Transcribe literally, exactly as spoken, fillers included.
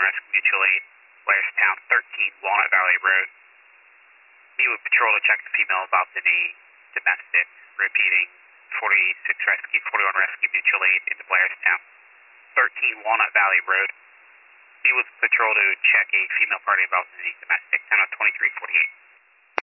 Rescue Mutual Aid, Blairstown, thirteen Walnut Valley Road. Be with patrol to check the female about the domestic. Repeating, forty-six Rescue, forty-one Rescue Mutual Aid into Blairstown, thirteen Walnut Valley Road. Be with patrol to check a female party about the domestic, ten oh twenty-three forty-eight.